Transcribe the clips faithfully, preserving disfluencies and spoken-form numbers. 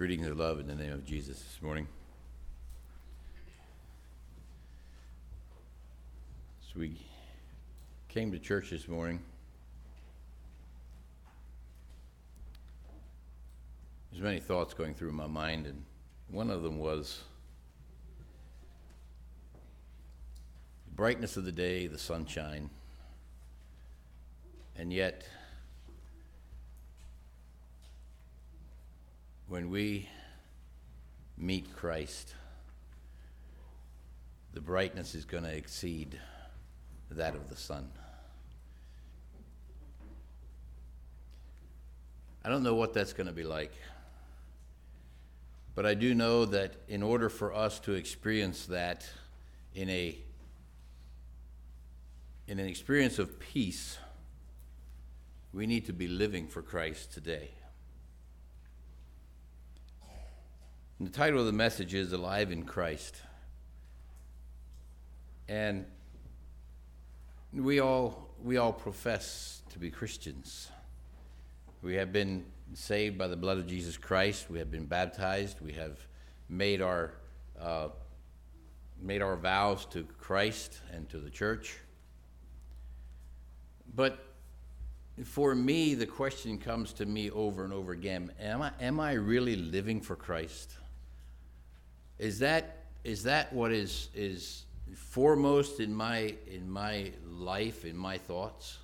Greetings of love in the name of Jesus this morning. As we came to church this morning, there's many thoughts going through my mind, and one of them was the brightness of the day, the sunshine, and yet when we meet Christ, the brightness is going to exceed that of the sun. I don't know what that's going to be like, but I do know that in order for us to experience that in a in an experience of peace, we need to be living for Christ today. And the title of the message is Alive in Christ. And we all we all profess to be Christians. We have been saved by the blood of Jesus Christ. We have been baptized. We have made our uh, made our vows to Christ and to the church. But for me, the question comes to me over and over again: Am I am I really living for Christ? Is that is that what is is foremost in my in my life, in my thoughts?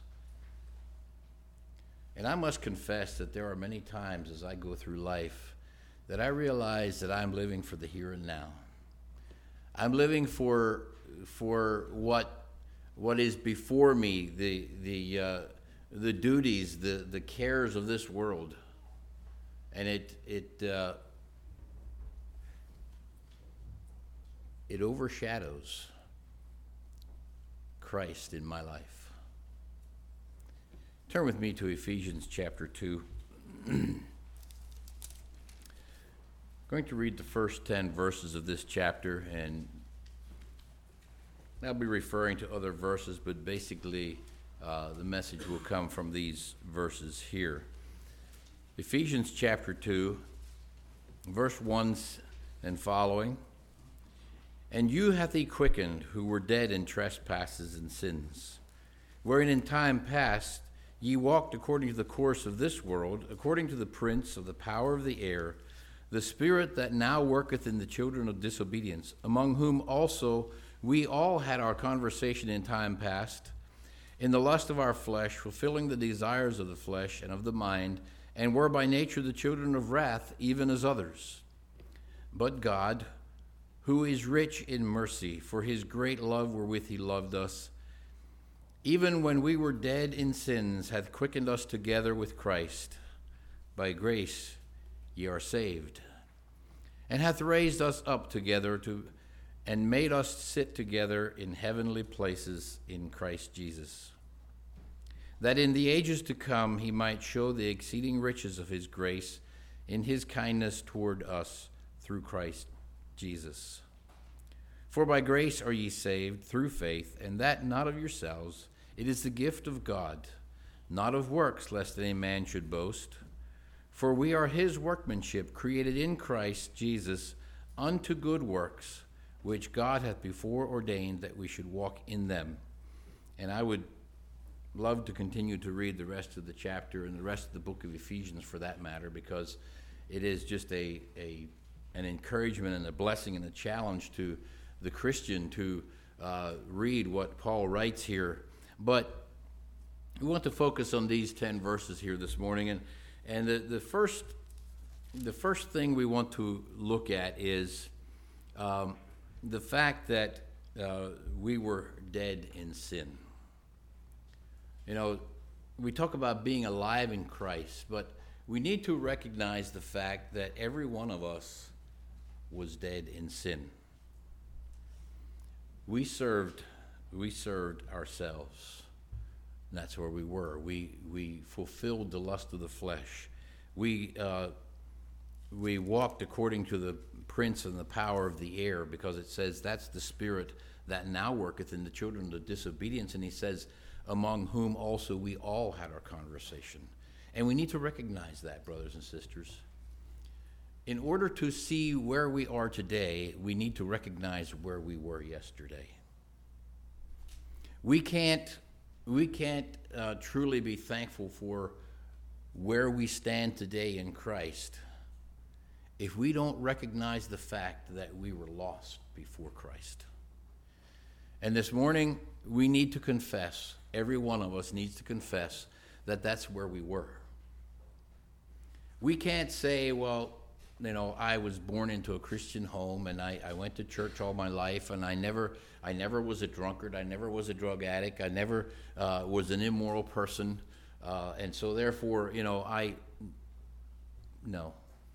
And I must confess that there are many times as I go through life that I realize that I'm living for the here and now. I'm living for for what what is before me, the the uh, the duties, the the cares of this world, and it it. Uh, It overshadows Christ in my life. Turn with me to Ephesians chapter two. I'm going to read the first ten verses of this chapter, and I'll be referring to other verses, but basically uh, the message will come from these verses here. Ephesians chapter two, verse one and following. And you hath he quickened, who were dead in trespasses and sins, wherein in time past ye walked according to the course of this world, according to the prince of the power of the air, the spirit that now worketh in the children of disobedience, among whom also we all had our conversation in time past, in the lust of our flesh, fulfilling the desires of the flesh and of the mind, and were by nature the children of wrath, even as others. But God, who is rich in mercy, for his great love wherewith he loved us, even when we were dead in sins, hath quickened us together with Christ. By grace ye are saved, and hath raised us up together to, and made us sit together in heavenly places in Christ Jesus, that in the ages to come he might show the exceeding riches of his grace in his kindness toward us through Christ Jesus. For by grace are ye saved through faith, and that not of yourselves. It is the gift of God, not of works, lest any man should boast. For we are his workmanship, created in Christ Jesus unto good works, which God hath before ordained that we should walk in them. And I would love to continue to read the rest of the chapter and the rest of the book of Ephesians for that matter, because it is just a a an encouragement and a blessing and a challenge to the Christian to uh, read what Paul writes here. But we want to focus on these ten verses here this morning, and and the, the first the first thing we want to look at is um, the fact that uh, we were dead in sin. You know, we talk about being alive in Christ, but we need to recognize the fact that every one of us was dead in sin. We served, we served ourselves. And that's where we were. We we fulfilled the lust of the flesh. We uh, we walked according to the prince and the power of the air, because it says that's the spirit that now worketh in the children of disobedience. And he says, among whom also we all had our conversation. And we need to recognize that, brothers and sisters. in order to see where we are today, we need to recognize where we were yesterday. We can't, we can't uh, truly be thankful for where we stand today in Christ if we don't recognize the fact that we were lost before Christ. And this morning, we need to confess, every one of us needs to confess that that's where we were. We can't say, well, you know, I was born into a Christian home and I, I went to church all my life and I never I never was a drunkard, I never was a drug addict, I never uh, was an immoral person, uh, and so therefore, you know, I, no.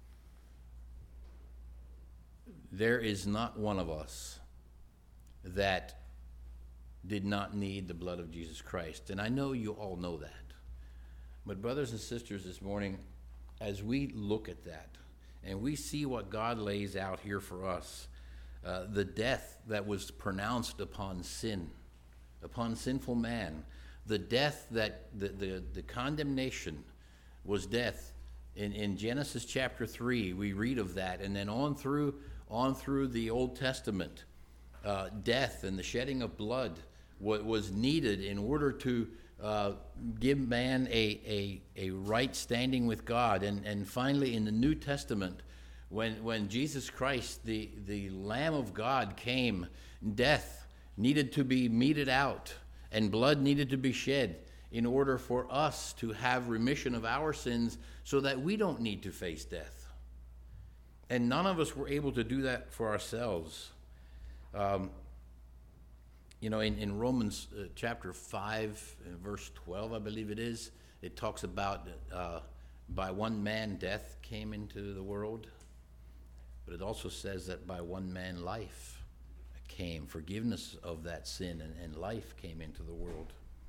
There is not one of us that did not need the blood of Jesus Christ, and I know you all know that. But brothers and sisters, this morning, as we look at that, and we see what God lays out here for us, uh, the death that was pronounced upon sin, upon sinful man, the death that, the, the, the condemnation was death. In, in Genesis chapter three, we read of that, and then on through, on through the Old Testament, uh, death and the shedding of blood what was needed in order to uh, give man a, a, a right standing with God. And, and finally, in the New Testament, when, when Jesus Christ, the, the Lamb of God, came, death needed to be meted out and blood needed to be shed in order for us to have remission of our sins so that we don't need to face death. And none of us were able to do that for ourselves. Um, You know, in, in Romans uh, chapter five, uh, verse twelve, I believe it is, it talks about uh, by one man death came into the world, but it also says that by one man life came, forgiveness of that sin, and, and life came into the world.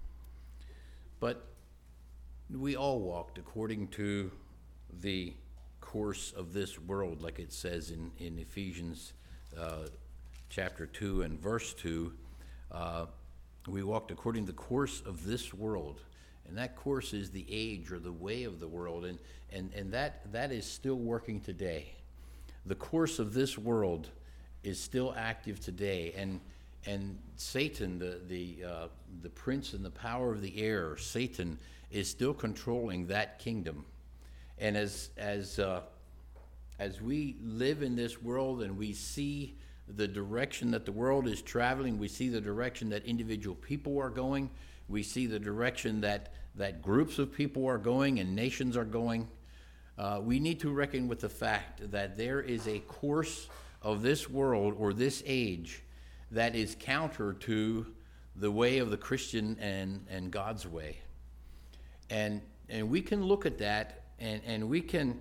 But we all walked according to the course of this world, like it says in, in Ephesians uh, chapter two and verse two. Uh, we walked according to the course of this world, and that course is the age or the way of the world, and, and, and that, that is still working today. The course of this world is still active today, and and Satan, the the uh, the prince and the power of the air, Satan, is still controlling that kingdom. And as as uh, as we live in this world and we see the direction that the world is traveling, we see the direction that individual people are going, we see the direction that, that groups of people are going and nations are going, uh, we need to reckon with the fact that there is a course of this world or this age that is counter to the way of the Christian and, and God's way. And and we can look at that and, and we can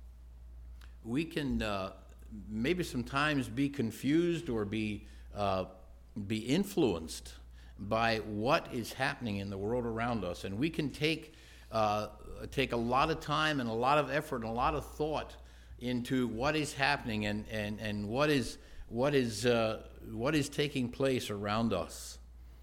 we can uh, maybe sometimes be confused or be uh, be influenced by what is happening in the world around us, and we can take uh, take a lot of time and a lot of effort and a lot of thought into what is happening and and, and what is what is uh, what is taking place around us,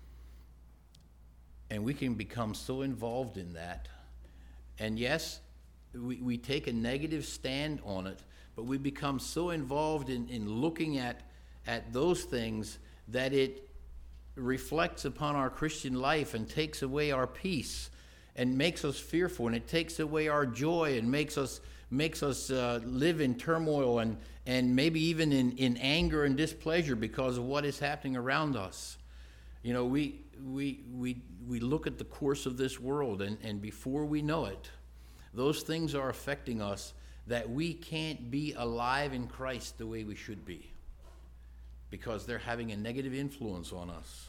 and we can become so involved in that. And yes, we, we take a negative stand on it, but we become so involved in, in looking at, at those things that it reflects upon our Christian life and takes away our peace and makes us fearful, and it takes away our joy and makes us makes us uh, live in turmoil and, and maybe even in, in anger and displeasure because of what is happening around us. You know, we we we we look at the course of this world, and, and before we know it, those things are affecting us that we can't be alive in Christ the way we should be because they're having a negative influence on us.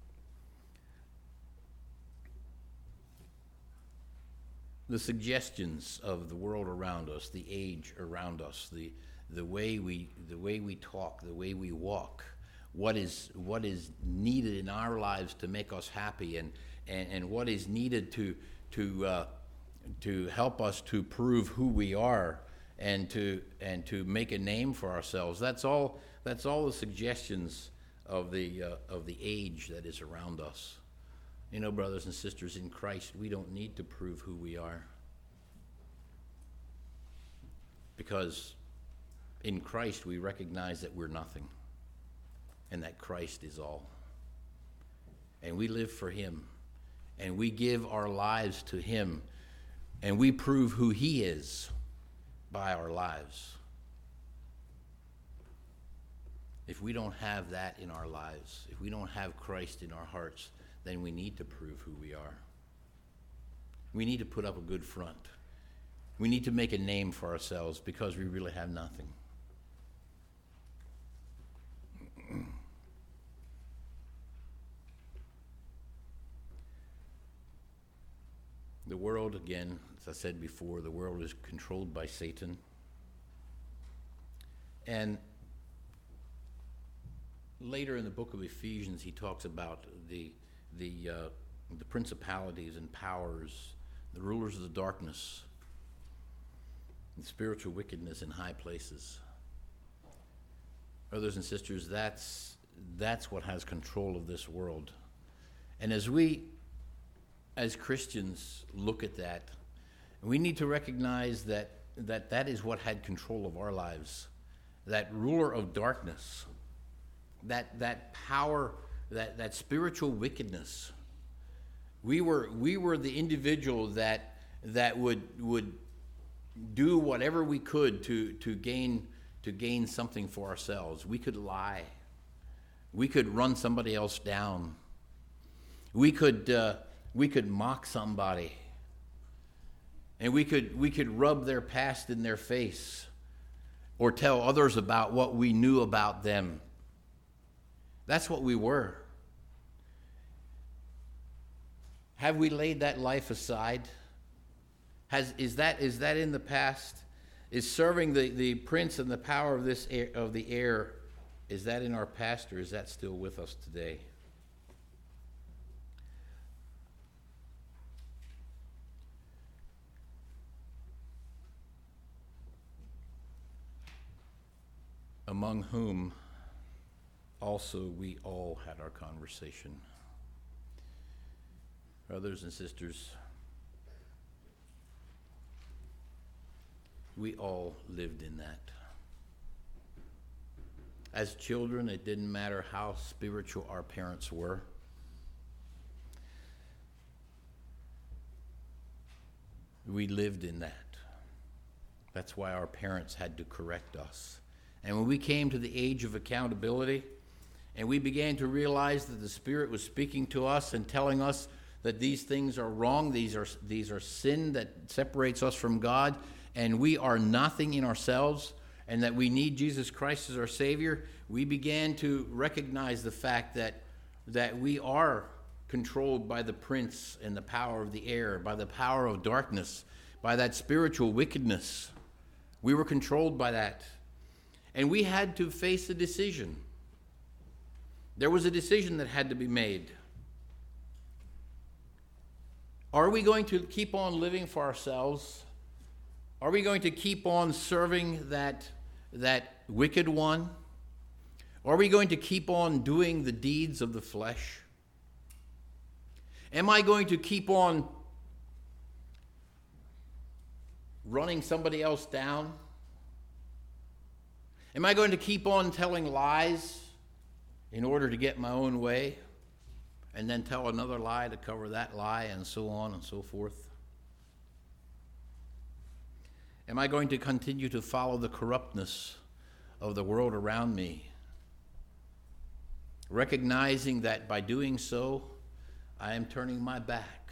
The suggestions of the world around us, the age around us, the the way we the way we talk, the way we walk, what is what is needed in our lives to make us happy, and and, and what is needed to to uh, to help us to prove who we are and to and to make a name for ourselves. That's all. That's all the suggestions of the uh, of the age that is around us. You know, brothers and sisters in Christ, we don't need to prove who we are, because in Christ we recognize that we're nothing and that Christ is all. And we live for him, and we give our lives to him, and we prove who he is by our lives. If we don't have that in our lives, if we don't have Christ in our hearts, then we need to prove who we are. We need to put up a good front. We need to make a name for ourselves because we really have nothing. The world, again, as I said before, the world is controlled by Satan. And later in the book of Ephesians, he talks about the the uh, the principalities and powers, the rulers of the darkness, and spiritual wickedness in high places. Brothers and sisters, that's that's what has control of this world. And as we, as Christians, look at that, we need to recognize that that, that is what had control of our lives. That ruler of darkness, that that power, that, that spiritual wickedness. We were we were the individual that that would would do whatever we could to to gain to gain something for ourselves. We could lie. We could run somebody else down. We could uh, we could mock somebody. And we could we could rub their past in their face or tell others about what we knew about them. That's what we were. Have we laid that life aside? Has is that is that in the past? Is serving the, the prince and the power of this air, of the air, is that in our past, or is that still with us today? Among whom also we all had our conversation. Brothers and sisters, we all lived in that. As children, it didn't matter how spiritual our parents were. We lived in that. That's why our parents had to correct us. And when we came to the age of accountability, and we began to realize that the Spirit was speaking to us and telling us that these things are wrong, these are these are sin that separates us from God, and we are nothing in ourselves, and that we need Jesus Christ as our Savior, we began to recognize the fact that that we are controlled by the prince and the power of the air, by the power of darkness, by that spiritual wickedness. We were controlled by that. And we had to face a decision. There was a decision that had to be made. Are we going to keep on living for ourselves? Are we going to keep on serving that, that wicked one? Are we going to keep on doing the deeds of the flesh? Am I going to keep on running somebody else down? Am I going to keep on telling lies in order to get my own way, and then tell another lie to cover that lie, and so on and so forth? Am I going to continue to follow the corruptness of the world around me, recognizing that by doing so, I am turning my back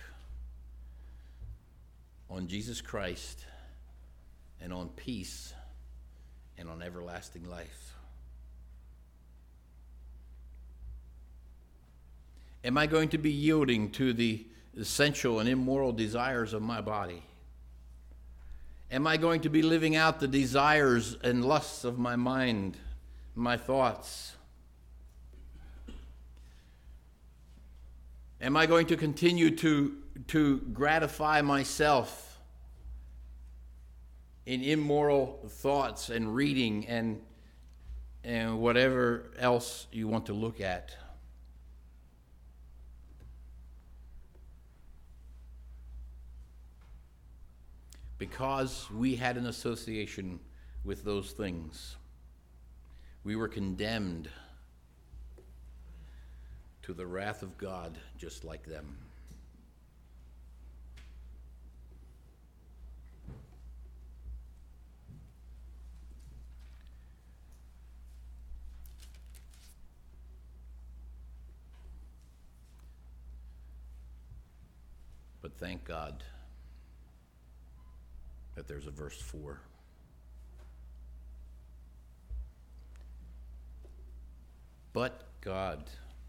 on Jesus Christ and on peace and on everlasting life? Am I going to be yielding to the sensual and immoral desires of my body? Am I going to be living out the desires and lusts of my mind, my thoughts? Am I going to continue to, to gratify myself in immoral thoughts and reading and, and whatever else you want to look at? Because we had an association with those things. We were condemned to the wrath of God just like them. But thank God that there's a verse four. But God.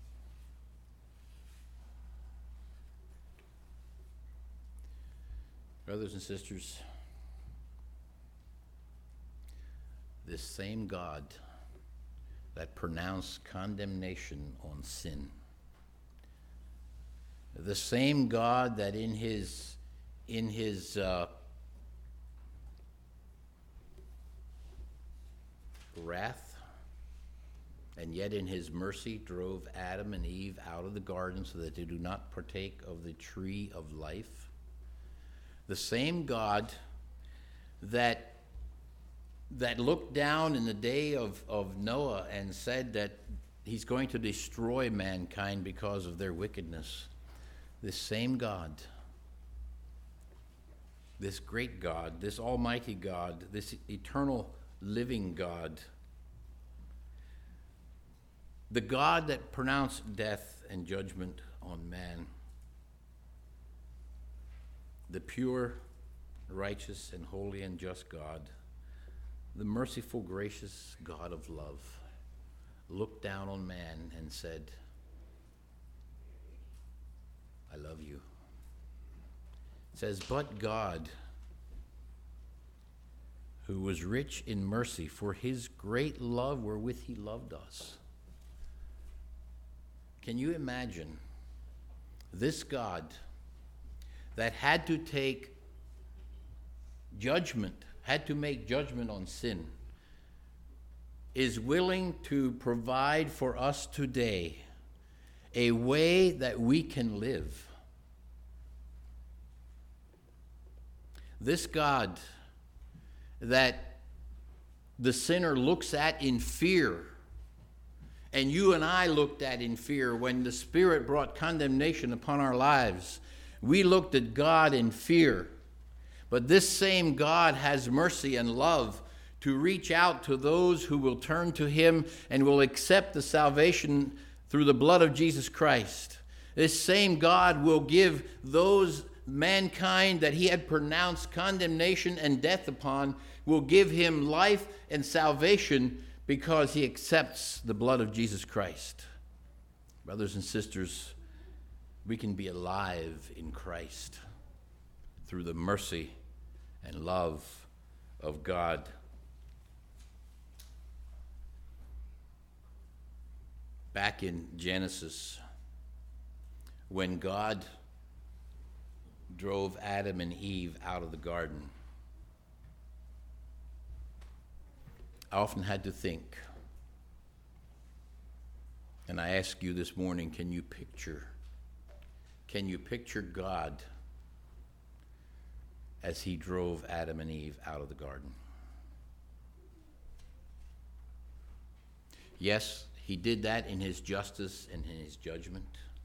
Brothers and sisters, this same God that pronounced condemnation on sin, the same God that in his in his uh, wrath and yet in his mercy drove Adam and Eve out of the garden so that they do not partake of the tree of life. The same God that that looked down in the day of, of Noah and said that he's going to destroy mankind because of their wickedness. This same God, this great God, this almighty God, this eternal living God, the God that pronounced death and judgment on man, the pure, righteous, and holy and just God, the merciful, gracious God of love, looked down on man and said, I love you. It says, but God, who was rich in mercy for his great love wherewith he loved us. Can you imagine this God that had to take judgment, had to make judgment on sin, is willing to provide for us today a way that we can live? This God that the sinner looks at in fear, and you and I looked at in fear when the Spirit brought condemnation upon our lives. We looked at God in fear. But this same God has mercy and love to reach out to those who will turn to him and will accept the salvation through the blood of Jesus Christ. This same God will give those mankind that he had pronounced condemnation and death upon, will give him life and salvation because he accepts the blood of Jesus Christ. Brothers and sisters, we can be alive in Christ through the mercy and love of God. Back in Genesis, when God drove Adam and Eve out of the garden, I often had to think, and I ask you this morning, can you picture, can you picture God as he drove Adam and Eve out of the garden? Yes, he did that in his justice and in his judgment.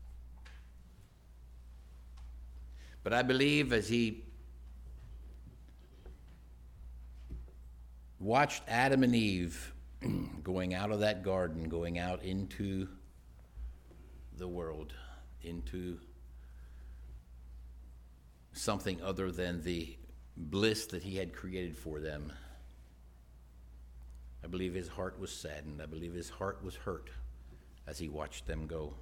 But I believe as he watched Adam and Eve going out of that garden, going out into the world, into something other than the bliss that he had created for them, I believe his heart was saddened. I believe his heart was hurt as he watched them go.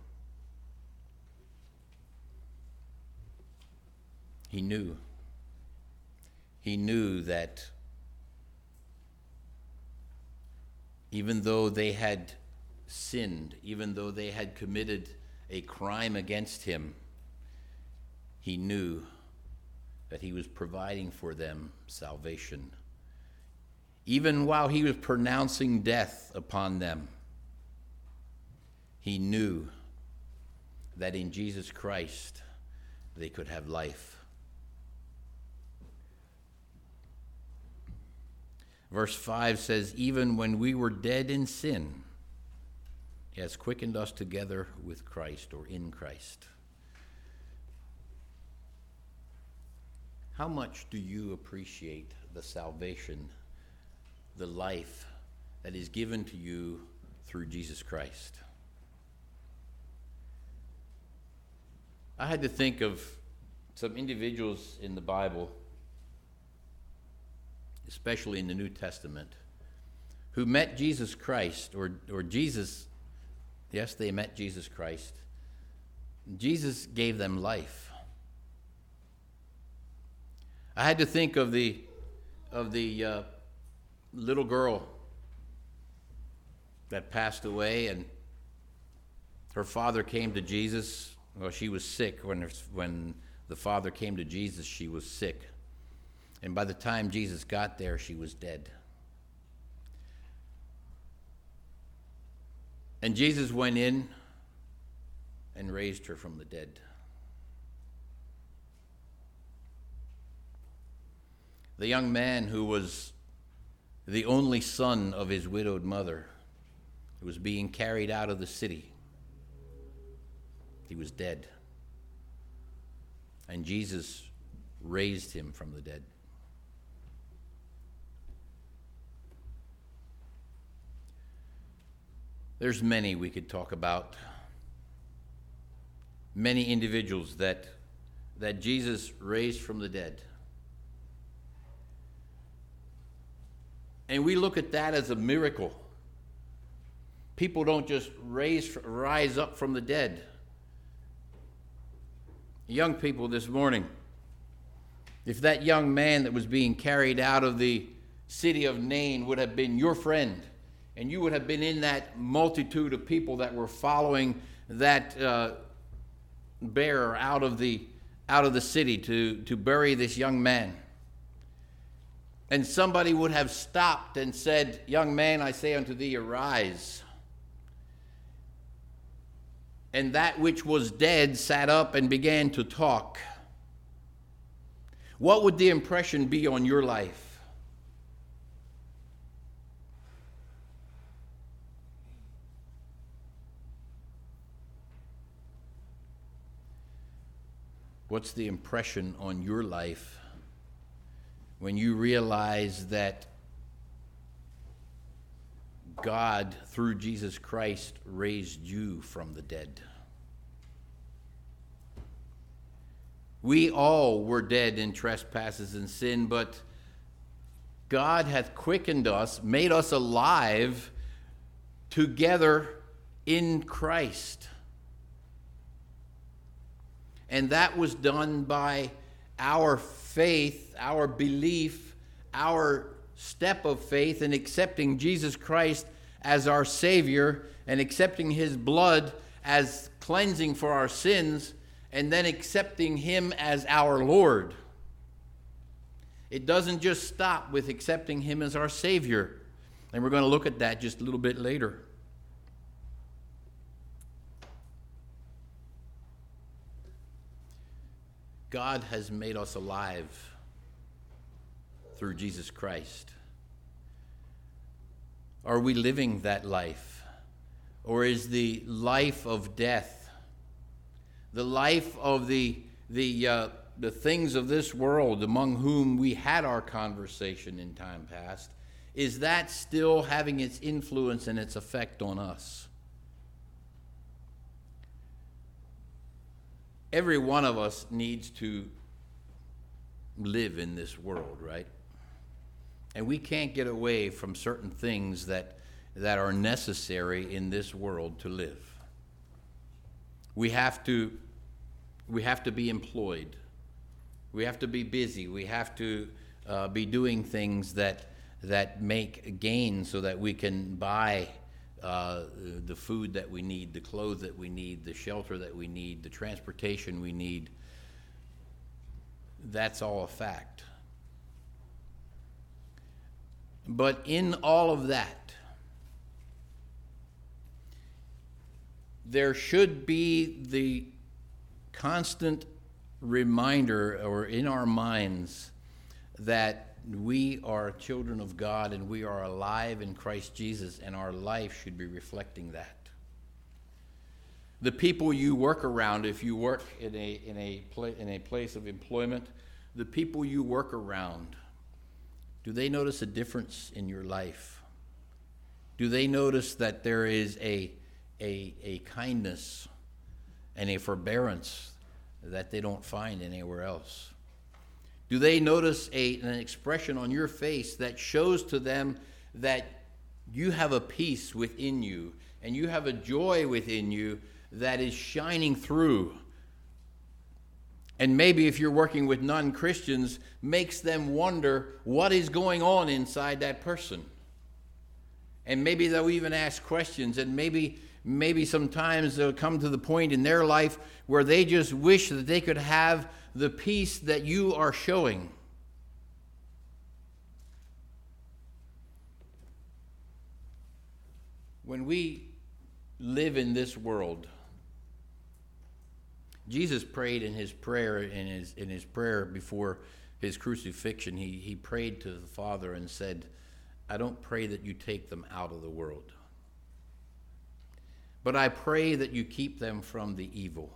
He knew. He knew that even though they had sinned, even though they had committed a crime against him, he knew that he was providing for them salvation. Even while he was pronouncing death upon them, he knew that in Jesus Christ they could have life. Verse five says, even when we were dead in sin, he has quickened us together with Christ, or in Christ. How much do you appreciate the salvation, the life that is given to you through Jesus Christ? I had to think of some individuals in the Bible, especially in the New Testament, who met Jesus Christ, or, or Jesus, yes, they met Jesus Christ. Jesus gave them life. I had to think of the of the uh, little girl that passed away, and her father came to Jesus. Well, she was sick when her, when the father came to Jesus. She was sick, and by the time Jesus got there, she was dead. And Jesus went in and raised her from the dead. The young man who was the only son of his widowed mother, who was being carried out of the city, he was dead. And Jesus raised him from the dead. There's many we could talk about. Many individuals that, that Jesus raised from the dead. And we look at that as a miracle. People don't just raise, rise up from the dead. Young people this morning, if that young man that was being carried out of the city of Nain would have been your friend, and you would have been in that multitude of people that were following that uh, bearer out of the out of the city to, to bury this young man, and somebody would have stopped and said, young man, I say unto thee, arise. And that which was dead sat up and began to talk. What would the impression be on your life? What's the impression on your life when you realize that God, through Jesus Christ, raised you from the dead? We all were dead in trespasses and sin, but God hath quickened us, made us alive together in Christ. And that was done by our faith, our belief, our step of faith in accepting Jesus Christ as our Savior and accepting His blood as cleansing for our sins, and then accepting Him as our Lord. It doesn't just stop with accepting Him as our Savior. And we're going to look at that just a little bit later. God has made us alive through Jesus Christ. Are we living that life? Or is the life of death, the life of the, the, uh, the things of this world among whom we had our conversation in time past, is that still having its influence and its effect on us? Every one of us needs to live in this world, right? And we can't get away from certain things that, that are necessary in this world to live. We have to, we have to be employed. We have to be busy. We have to uh, be doing things that, that make gain so that we can buy Uh, the food that we need, the clothes that we need, the shelter that we need, the transportation we need. That's all a fact. But in all of that, there should be the constant reminder, or in our minds, that we are children of God and we are alive in Christ Jesus, and our life should be reflecting that. The people you work around, if you work in a in a pla- in a place of employment, the people you work around, do they notice a difference in your life? Do they notice that there is a a a kindness and a forbearance that they don't find anywhere else? Do they notice a, an expression on your face that shows to them that you have a peace within you and you have a joy within you that is shining through? And maybe if you're working with non-Christians, makes them wonder what is going on inside that person. And maybe they'll even ask questions, and maybe maybe sometimes they'll come to the point in their life where they just wish that they could have the peace that you are showing. When we live in this world, Jesus prayed in his prayer in his in his prayer before his crucifixion. He he prayed to the Father and said, "I don't pray that you take them out of the world, but I pray that you keep them from the evil."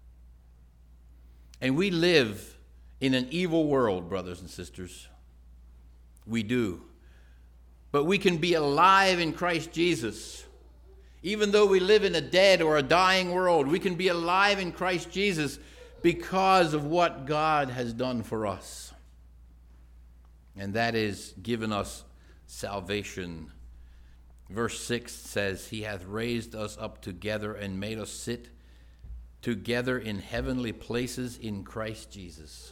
And we live in an evil world, brothers and sisters. We do. But we can be alive in Christ Jesus. Even though we live in a dead or a dying world, we can be alive in Christ Jesus because of what God has done for us. And that is given us salvation. Verse six says, "He hath raised us up together and made us sit together in heavenly places in Christ Jesus."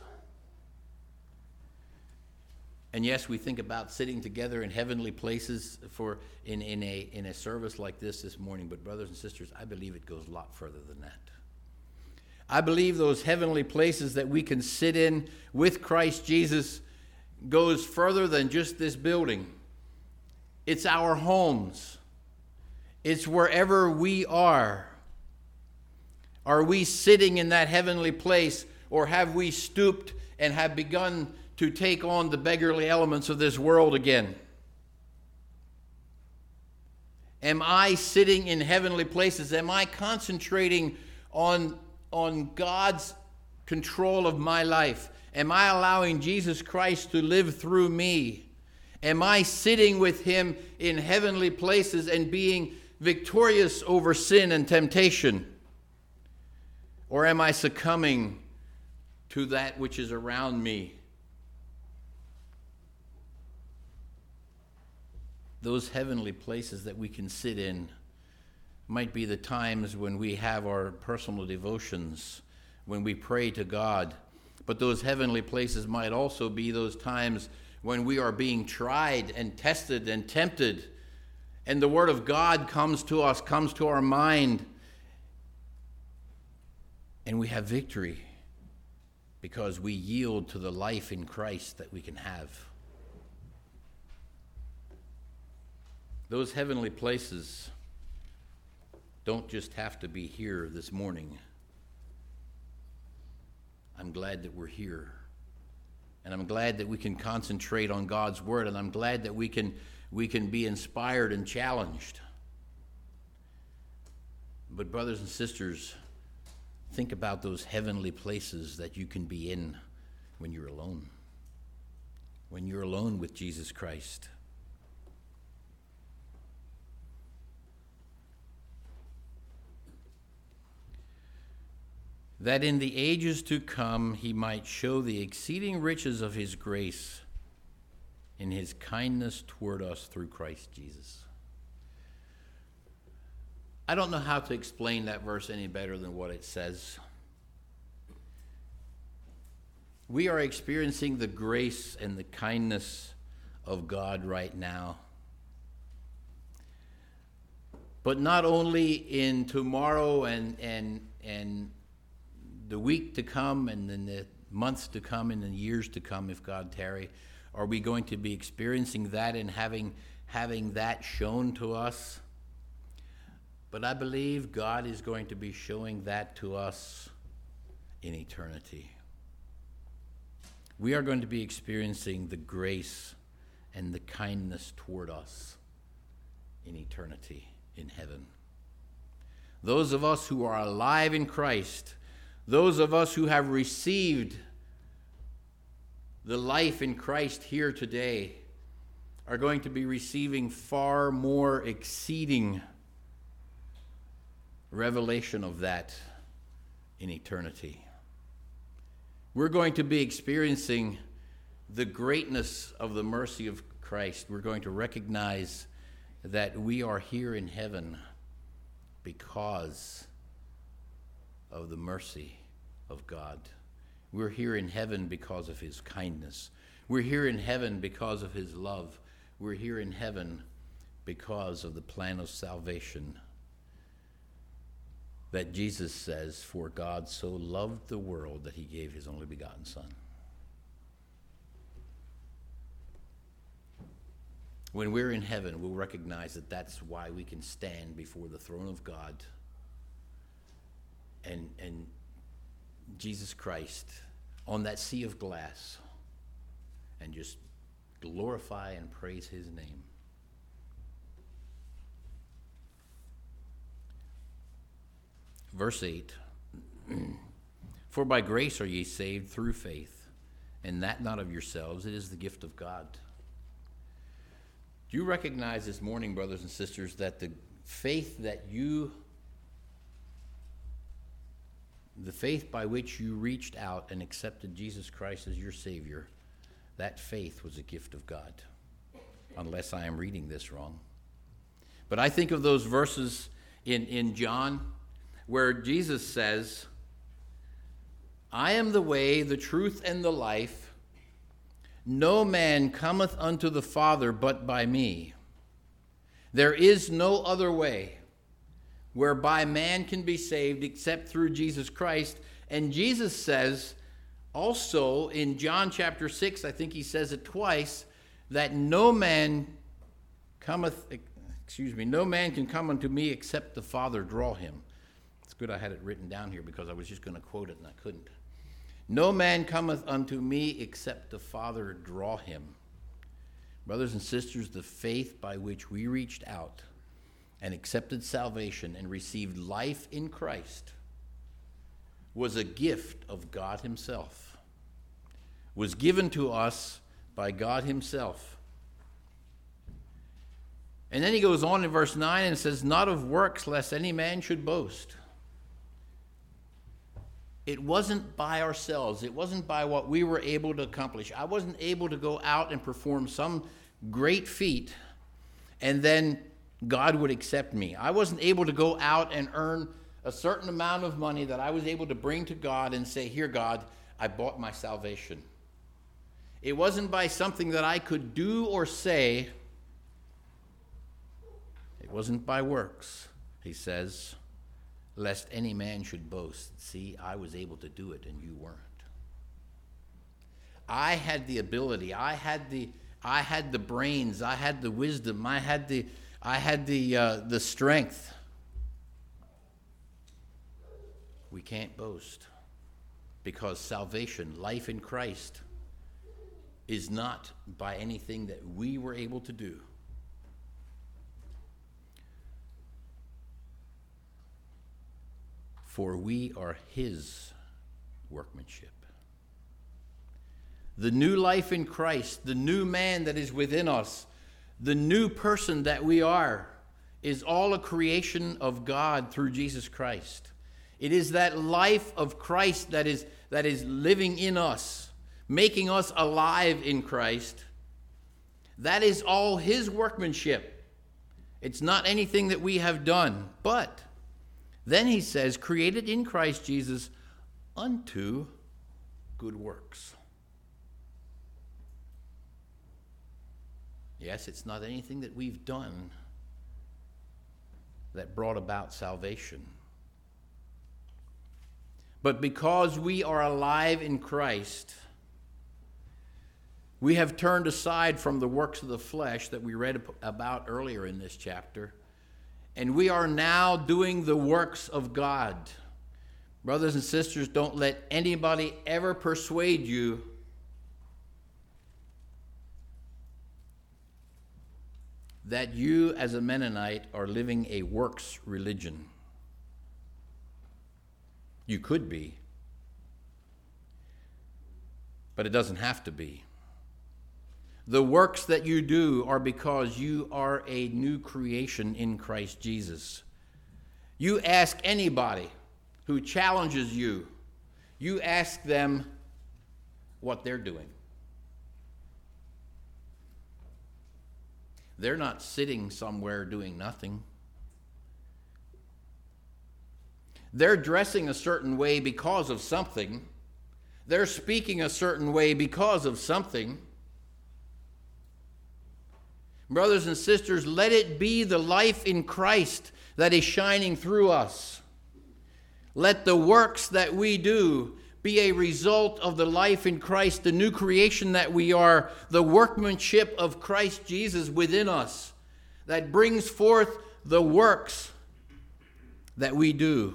And yes, we think about sitting together in heavenly places for in, in a in a service like this this morning, but brothers and sisters, I believe it goes a lot further than that. I believe those heavenly places that we can sit in with Christ Jesus goes further than just this building. It's our homes. It's wherever we are. Are we sitting in that heavenly place, or have we stooped and have begun to take on the beggarly elements of this world again? Am I sitting in heavenly places? Am I concentrating on, on God's control of my life? Am I allowing Jesus Christ to live through me? Am I sitting with him in heavenly places and being victorious over sin and temptation? Or am I succumbing to that which is around me? Those heavenly places that we can sit in might be the times when we have our personal devotions, when we pray to God. But those heavenly places might also be those times when we are being tried and tested and tempted, and the Word of God comes to us, comes to our mind, and we have victory because we yield to the life in Christ that we can have. Those heavenly places don't just have to be here this morning. I'm glad that we're here. And I'm glad that we can concentrate on God's Word. And I'm glad that we can, we can be inspired and challenged. But brothers and sisters, think about those heavenly places that you can be in when you're alone. When you're alone with Jesus Christ. That in the ages to come he might show the exceeding riches of his grace in his kindness toward us through Christ Jesus. I don't know how to explain that verse any better than what it says. We are experiencing the grace and the kindness of God right now. But not only in tomorrow and and and the week to come and then the months to come and the years to come, if God tarry, are we going to be experiencing that and having having that shown to us? But I believe God is going to be showing that to us in eternity. we are going to be experiencing the grace and the kindness toward us in eternity in heaven. Those of us who are alive in Christ, those of us who have received the life in Christ here today, are going to be receiving far more exceeding revelation of that in eternity. We're going to be experiencing the greatness of the mercy of Christ. We're going to recognize that we are here in heaven because of the mercy of God. We're here in heaven because of his kindness. We're here in heaven because of his love. We're here in heaven because of the plan of salvation that Jesus says, "For God so loved the world that he gave his only begotten Son." When we're in heaven, we'll recognize that that's why we can stand before the throne of God and, and Jesus Christ on that sea of glass and just glorify and praise his name. Verse eight, "For by grace are ye saved through faith, and that not of yourselves, it is the gift of God." Do you recognize this morning, brothers and sisters, that the faith that you, the faith by which you reached out and accepted Jesus Christ as your Savior, that faith was a gift of God, unless I am reading this wrong. But I think of those verses in, in John where Jesus says, "I am the way, the truth, and the life. No man cometh unto the Father but by me. There is no other way whereby man can be saved except through Jesus Christ." And Jesus says also in John chapter six, I think he says it twice, that no man cometh, excuse me, no man can come unto me except the Father draw him. It's good I had it written down here because I was just going to quote it and I couldn't. "No man cometh unto me except the Father draw him." Brothers and sisters, the faith by which we reached out and accepted salvation and received life in Christ was a gift of God himself, was given to us by God himself. And then he goes on in verse nine and says, "Not of works, lest any man should boast." It wasn't by ourselves. It wasn't by what we were able to accomplish. I wasn't able to go out and perform some great feat and then God would accept me. I wasn't able to go out and earn a certain amount of money that I was able to bring to God and say, "Here, God, I bought my salvation." It wasn't by something that I could do or say. It wasn't by works, he says, "lest any man should boast." See, I was able to do it and you weren't. I had the ability, I had the I had the brains, I had the wisdom, I had the I had the uh, the strength. We can't boast because salvation, life in Christ, is not by anything that we were able to do. For we are his workmanship. The new life in Christ, the new man that is within us, the new person that we are, is all a creation of God through Jesus Christ. It is that life of Christ that is, that is living in us, making us alive in Christ. That is all his workmanship. It's not anything that we have done, but then he says, created in Christ Jesus unto good works. Yes, it's not anything that we've done that brought about salvation. But because we are alive in Christ, we have turned aside from the works of the flesh that we read about earlier in this chapter, and we are now doing the works of God. Brothers and sisters, don't let anybody ever persuade you that you as a Mennonite are living a works religion. You could be, but it doesn't have to be. The works that you do are because you are a new creation in Christ Jesus. You ask anybody who challenges you, you ask them what they're doing. They're not sitting somewhere doing nothing. They're dressing a certain way because of something. They're speaking a certain way because of something. Brothers and sisters, let it be the life in Christ that is shining through us. Let the works that we do be a result of the life in Christ, the new creation that we are, the workmanship of Christ Jesus within us that brings forth the works that we do.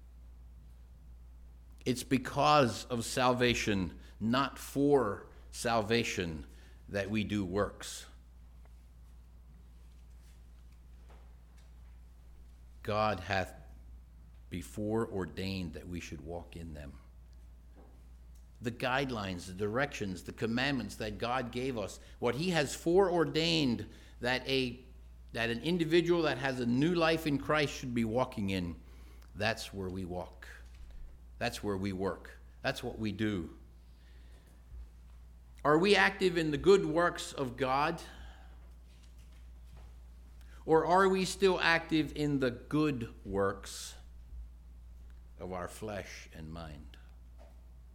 It's because of salvation, not for salvation, that we do works. God hath before ordained that we should walk in them. The guidelines, the directions, the commandments that God gave us, what he has foreordained that a that an individual that has a new life in Christ should be walking in, that's where we walk. That's where we work. That's what we do. Are we active in the good works of God? Or are we still active in the good works of our flesh and mind?